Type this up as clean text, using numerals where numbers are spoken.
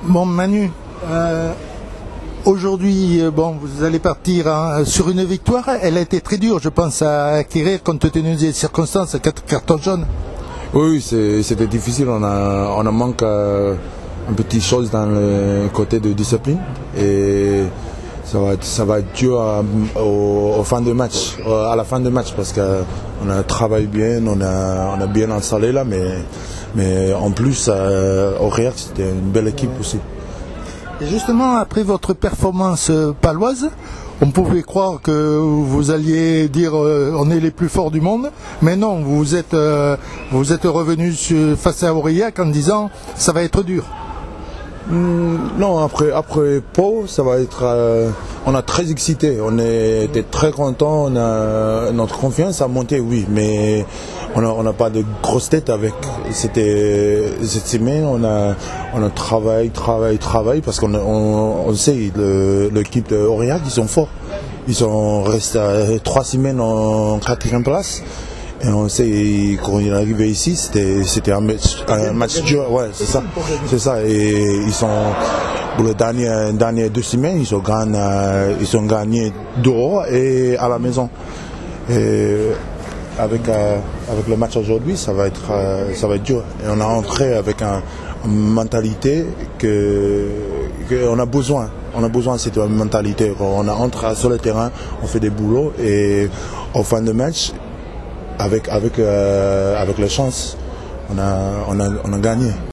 Bon Manu, aujourd'hui, vous allez partir sur une victoire. Elle a été très dure, je pense, à acquérir compte tenu des circonstances. 4 cartons jaunes. Oui, c'était difficile. On a manque un petit chose dans le côté de discipline et ça va être dur au fin de match, à la fin de match, parce qu'on a travaillé bien, on a bien installé là, mais en plus au Real c'était une belle équipe aussi. Et justement, après votre performance paloise, on pouvait croire que vous alliez dire on est les plus forts du monde, mais non, vous êtes revenu face à Aurillac en disant ça va être dur. Non, après Pau, ça va être. On a très excité, on était très contents, notre confiance a monté, oui, mais on n'a pas de grosse tête avec. C'était cette semaine, on a travaillé parce qu'on sait l'équipe de Aurillac, ils sont forts. Ils sont restés 3 semaines en 4e place. Et on sait quand il est arrivé ici, c'était un match dur, ouais, c'est ça. Et ils sont pour les dernières 2 semaines, ils ont gagné dehors et à la maison. Et avec le match aujourd'hui, ça va être dur. Et on a entré avec une mentalité qu'on a besoin. On a besoin de cette mentalité. On a entré sur le terrain, on fait des boulots et au fin de match. Avec la chance, on a gagné.